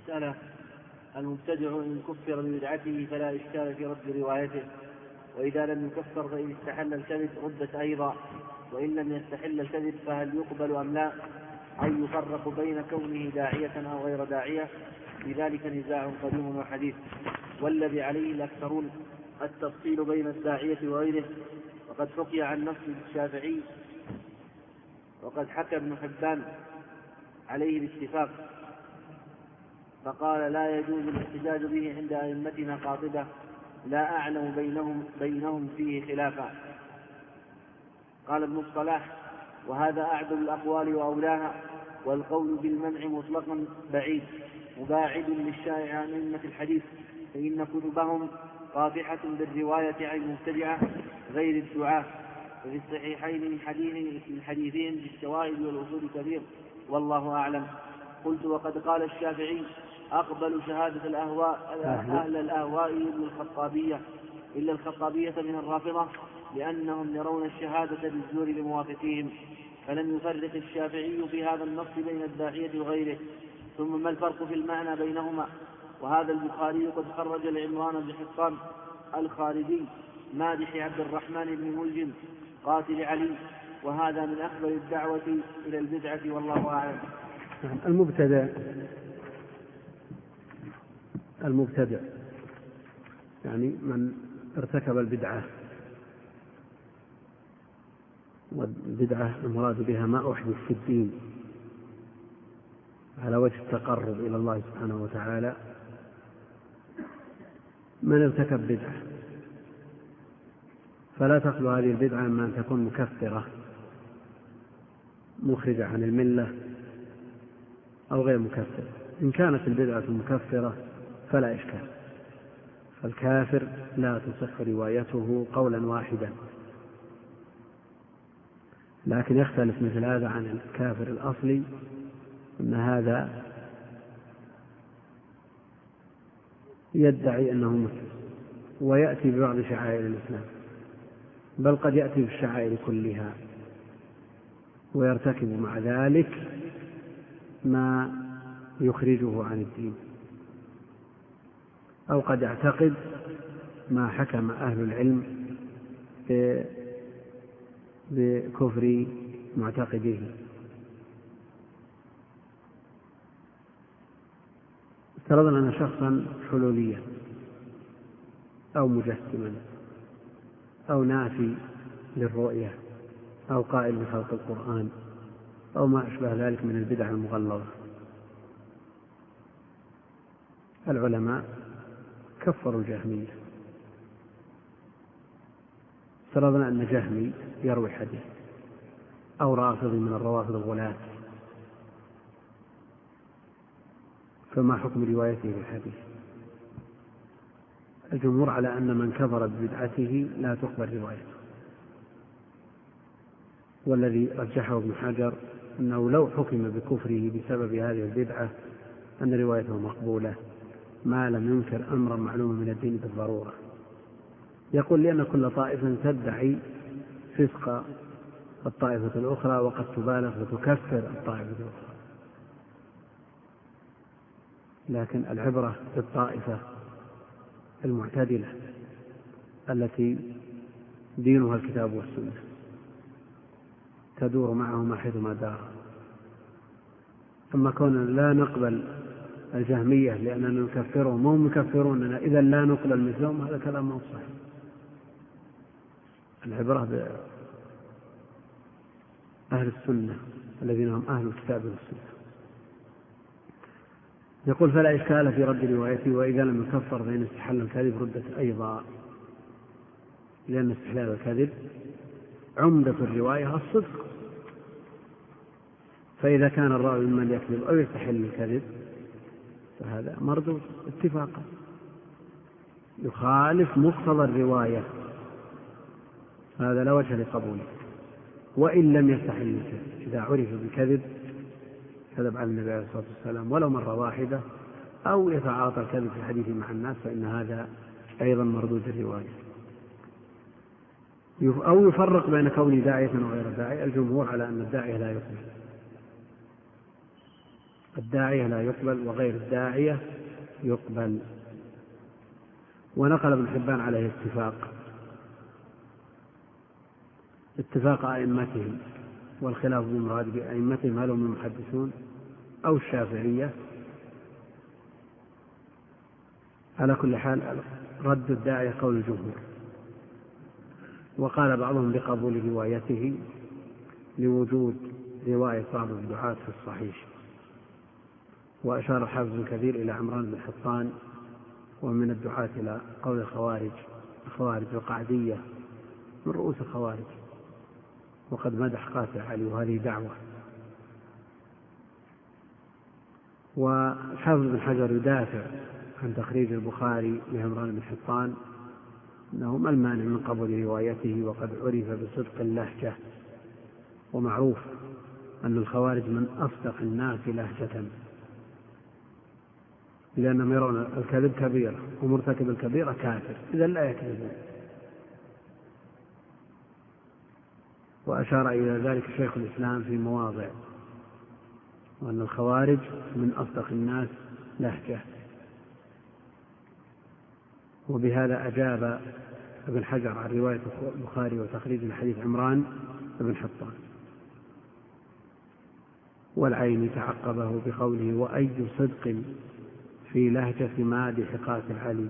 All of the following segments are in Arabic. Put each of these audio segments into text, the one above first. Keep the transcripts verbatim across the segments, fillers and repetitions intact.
مسألة: المبتدع إن كفر ببدعته فلا إشكال في رد روايته، وإذا لم يكفر فإن استحل الكذب ردت أيضا، وإن لم يستحل الكذب فهل يقبل أم لا؟ أي يفرق بين كونه داعية أو غير داعية؟ في ذلك نزاع قديم وحديث، والذي عليه الأكثرون التفصيل بين الداعية وغيره. وقد حكي عن نفس الشافعي وقد حكى ابن حبان عليه الاتفاق، فقال: لا يجوز الاحتجاج به عند أئمتنا قاطبة، لا أعلم بينهم, بينهم فيه خلافا. قال ابن الصلاح: وهذا أعدل الأقوال وأولاها، والقول بالمنع مطلقا بعيد مباعد للشائع عن أئمة الحديث، فإن كتبهم قافحة بالرواية عن المبتدعة غير الدعاة، وفي الصحيحين من حديث من حديثهم بالشواهد والأصول كثير، والله أعلم. قلت: وقد قال الشافعي: أقبل شهادة الأهواء أهل الأهواء إلا الخطابية إلا الخطابية من الرافضة، لأنهم يرون الشهادة بالزور لموافقيهم. فلم يفرق الشافعي في هذا النص بين الداعية وغيره. ثم ما الفرق في المعنى بينهما؟ وهذا البخاري قد خرج العمران بن حطان الخارجي مادح عبد الرحمن بن ملجم قاتل علي، وهذا من أكبر الدعوة إلى البدعة، والله أعلم. المبتدع المبتدع يعني من ارتكب البدعة، والبدعة المراد بها ما أحدث في الدين على وجه التقرب إلى الله سبحانه وتعالى. من ارتكب بدعة فلا تخلو هذه البدعة من أن تكون مكفرة مخرجة عن الملة أو غير مكفرة. إن كانت البدعة مكفرة فلا إشكال، فالكافر لا تصح روايته قولا واحدا، لكن يختلف مثل هذا عن الكافر الأصلي، أن هذا يدعي أنه مسلم ويأتي ببعض شعائر الإسلام، بل قد يأتي بالشعائر كلها ويرتكب مع ذلك ما يخرجه عن الدين، أو قد يعتقد ما حكم أهل العلم بكفر معتقديه. افترضنا أن شخصا حلوليا أو مجسما أو نافي للرؤية أو قائل بخلق القرآن أو ما أشبه ذلك من البدع المغلظة. العلماء كفروا الجهمية. افترضنا أن جهمي يروي حديث أو رافض من الروافض الغلاة، فما حكم روايته للحديث؟ الجمهور على أن من كفر ببدعته لا تقبل روايته، والذي رجحه ابن حجر أنه لو حكم بكفره بسبب هذه البدعة أن روايته مقبولة ما لم ينكر أمرا معلوما من الدين بالضرورة. يقول: لأن كل طائفة تدعي فسق الطائفة الأخرى وقد تبالغ وتكفر الطائفة الأخرى، لكن العبرة بالطائفة المعتدلة التي دينها الكتاب والسنة تدور معهما حيثما دار. أما كون لا نقبل الجهمية لأننا نكفرهم وهم يكفروننا إذا لا نقبل مثلهم، هذا كلام مو صحيح. العبرة بأهل السنة الذين هم أهل الكتاب والسنة. يقول: فلا إشكال في رد روايته، وإذا لم يكفر فإن استحل الكذب ردت أيضا، لأن استحلال الكذب عمدة الرواية الصدق، فإذا كان الراوي ممن يكذب أو يستحل الكذب فهذا مردود اتفاقا، يخالف مقتضى الرواية، هذا لا وجه لقبوله. وإن لم يستحل الكذب، إذا عرف بالكذب كذب على النبي عليه الصلاة والسلام ولو مرة واحدة، أو يتعاطى الكذب في حديثه مع الناس، فإن هذا أيضا مردود الرواية. أو يفرق بين كونه داعية وغير داعية. الجمهور على أن الداعية لا يقبل، الداعية لا يقبل وغير الداعية يقبل. ونقل ابن حبان عليه اتفاق اتفاق أئمتهم، والخلاف بالمراد بأئمتهم هل هم المحدثون أو الشافعية. على كل حال رد الداعية قول الجمهور، وقال بعضهم بقبول روايته لوجود رواية بعض الدعاة في الصحيح. وأشار الحافظ الكثير إلى عمران بن حطان ومن الدعاة إلى قول الخوارج الخوارج القعدية من رؤوس الخوارج، وقد مدح قاتل علي وهذه دعوة. والحافظ بن حجر يدافع عن تخريج البخاري لعمران بن حطان أنه ما المانع من قبول روايته، وقد عرف بصدق اللهجة، ومعروف أن الخوارج من أصدق الناس لهجة، لأنهم يرون الكذب كبيرة ومرتكب الكبيرة كافر، إذا لا يكذبون. وأشار إلى ذلك شيخ الإسلام في مواضع، وأن الخوارج من أصدق الناس لهجة. وبهذا أجاب ابن حجر عن رواية البخاري وتخريج الحديث عمران بن حطان. والعين تعقبه بقوله وأي صدق في لهجة مادح قاتل علي،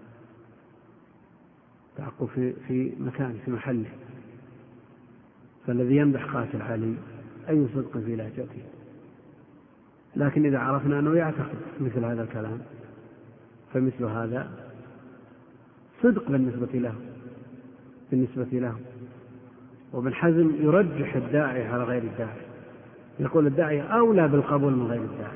تعقب في, في مكان في محله، فالذي يمدح قاتل علي أي صدق في لهجته. لكن إذا عرفنا أنه يعتقد مثل هذا الكلام فمثل هذا صدق بالنسبة له بالنسبة له وابن حزم يرجح الداعي على غير الداعي، يقول الداعي أولى بالقبول من غير الداعي.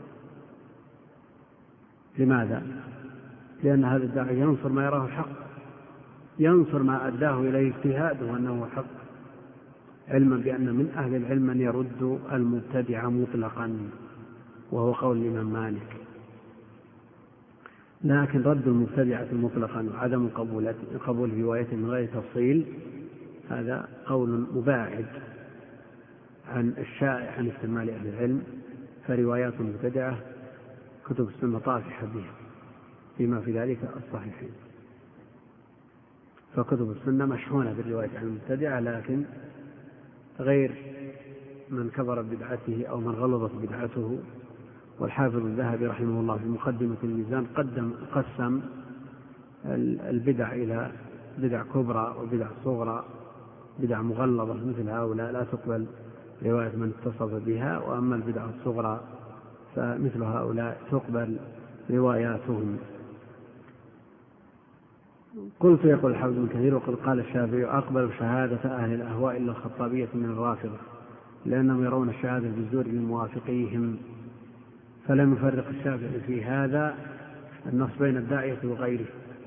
لماذا؟ لأن هذا الداعي ينصر ما يراه الحق، ينصر ما أداه إليه اجتهاده أنه حق، علما بأن من أهل العلم من يرد المبتدع مطلقا، وهو قول الإمام مالك. لكن رد المبتدعة مطلقا وعدم قبول رواية من غير تفصيل هذا قول مباعد عن الشائع عن استعمال أهل العلم. فروايات المبتدعة كتب السنة طافحة بها فيما في ذلك الصحيحين، فكتب السنة مشحونة بالرواية عن المبتدعة، لكن غير من كبر بدعته أو من غلظت بدعته. والحافظ الذهبي رحمه الله في مقدمة الميزان قدم قسم البدع إلى بدع كبرى وبدع صغرى. بدع مغلظة مثل هؤلاء لا تقبل رواية من اتصف بها، وأما البدع الصغرى فمثل هؤلاء تقبل رواياتهم. قلت يقول الحافظ ابن كثير وقد قال الشافعي أقبل شهادة أهل الأهواء إلا الخطابية من الرافضة، لأنهم يرون الشهادة بالزور لموافقيهم، فلم يفرق الشافعي في هذا النص بين الداعية وغيره.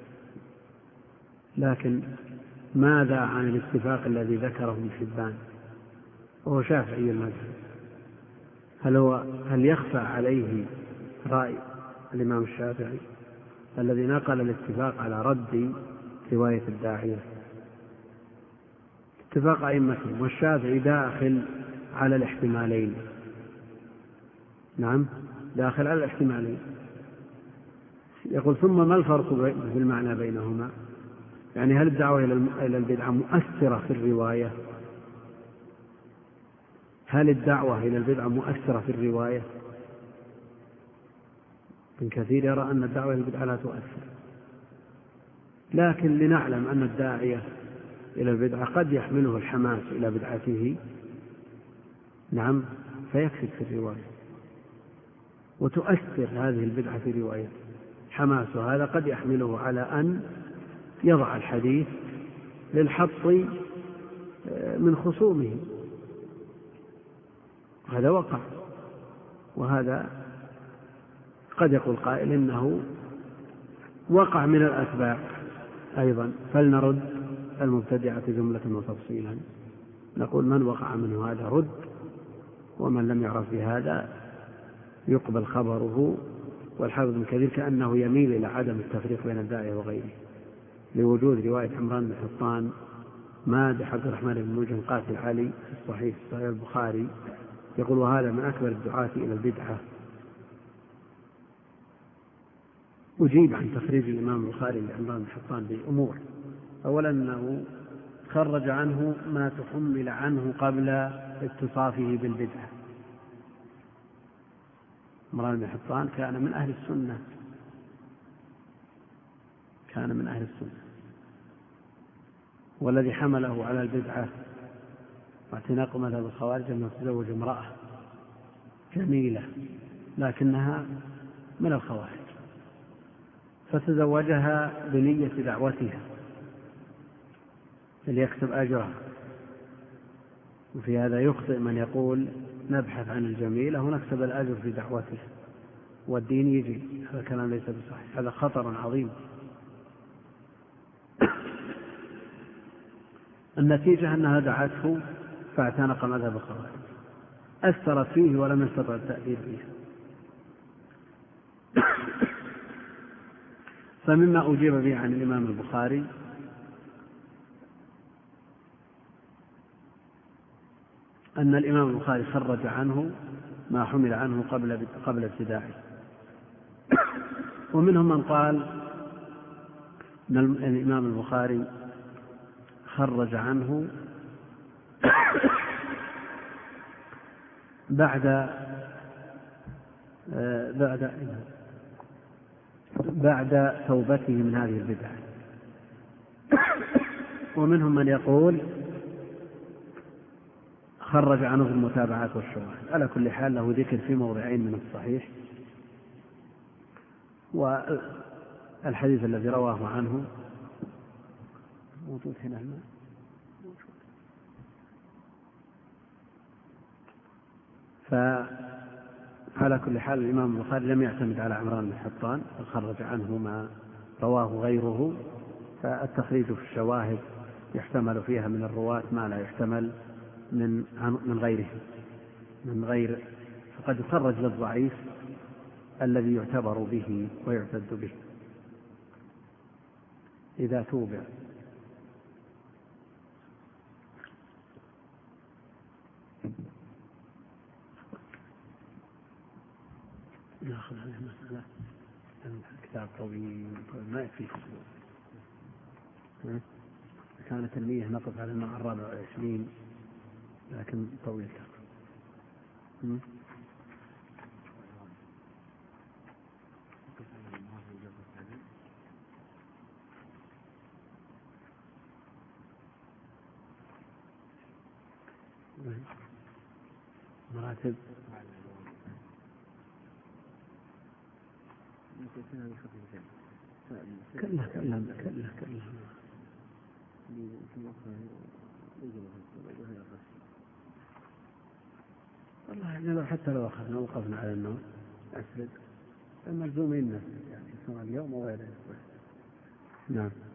لكن ماذا عن الاتفاق الذي ذكره ابن حبان وهو شافعي المذهب؟ هل هو هل يخفى عليه رأي الإمام الشافعي الذي نقل الاتفاق على رد رواية الداعية؟ اتفاق أئمتهم، والشافعي داخل على الاحتمالين. نعم داخل على الاحتمالين. يقول ثم ما الفرق في المعنى بينهما؟ يعني هل الدعوة إلى البدعة مؤثرة في الرواية؟ هل الدعوة إلى البدعة مؤثرة في الرواية؟ ابن كثير يرى أن الدعوة إلى البدعة لا تؤثر، لكن لنعلم أن الداعية إلى البدعة قد يحمله الحماس إلى بدعته، نعم، فيكسب في الرواية وتؤثر هذه البدعة في رواية. حماس هذا قد يحمله على أن يضع الحديث للحط من خصومه، هذا وقع. وهذا قد يقول قائل إنه وقع من الأتباع أيضا، فلنرد المبتدعة جملة وتفصيلا. نقول من وقع منه هذا رد، ومن لم يعرف بهذا يقبل خبره. والحافظ ابن كثير كأنه يميل إلى عدم التفريق بين الداعية وغيره لوجود رواية عمران بن حطان مادح عبد الرحمن بن ملجم قاتل علي في الصحيح صحيح البخاري، يقول وهذا من أكبر الدعاة إلى البدعة أجيب عن تخريج الإمام البخاري لعمران بن حطان بأمور. أولا أنه خرج عنه ما تحمل عنه قبل اتصافه بالبدعة. عمران بن حطان كان من أهل السنة، كان من أهل السنة، والذي حمله على البدعة واعتناق مذهب الخوارج أنه تزوج امرأة جميلة لكنها من الخوارج، فتزوجها بنية دعوتها ليكسب أجرها. وفي هذا يخطئ من يقول نبحث عن الجميلة ونكسب الأجر في دعوته والدين يجي، هذا كلام ليس بصحيح، هذا خطر عظيم. النتيجة أنها دعته فاعتنق مذهب الخوارج، أثرت فيه ولم يستطع التأثير فيه. فمما أجيب به عن الإمام البخاري أن الإمام البخاري خرج عنه ما حمل عنه قبل قبل ابتداعه. ومنهم من قال أن الإمام البخاري خرج عنه بعد بعد بعد توبته من هذه البدعة. ومنهم من يقول خرج عنه في المتابعات والشواهد. على كل حال له ذكر في موضعين من الصحيح، والحديث الذي رواه عنه موجود هنا الماء. فعلى كل حال الإمام البخاري لم يعتمد على عمران بن حطان، خرج عنه ما رواه غيره. فالتخريج في الشواهد يحتمل فيها من الرواة ما لا يحتمل من من غيره من غير فقد يخرج للضعيف الذي يعتبر به ويعتد به إذا توبع. ناخذ هذه المسألة، كتاب طويل ما يكفي. كانت النية نقف على الماء الرابع والعشرين لكن طويل. مراتب كلها كلها كلها كلها والله لو حتى لو أخذنا وقفنا على النوم أسرد الملزومين نفسه يعني سواء اليوم أو غيره. نعم.